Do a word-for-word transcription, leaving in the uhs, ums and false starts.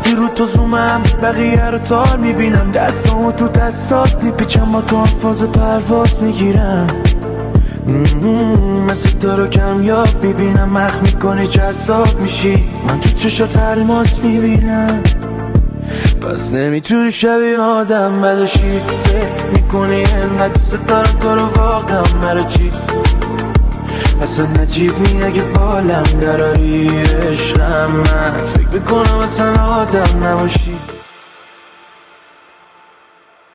وقتی رو تو زومم بقیه رو تار میبینم، دستامو تو دستات میپیچم، با تو هم فاز پرواز میگیرم. مثل تو رو کمیاب میبینم، مخ میکنی جذاب میشی، من تو چشات الماس میبینم. پس نمیتونی شبیه آدم بداشی، فکر میکنی انقدر دوست دارم تو رو واقعا مرا چی؟ اصلا نجیب می اگه بالم دراری عشقم، من فکر میکنم اصلا آدم نباشی.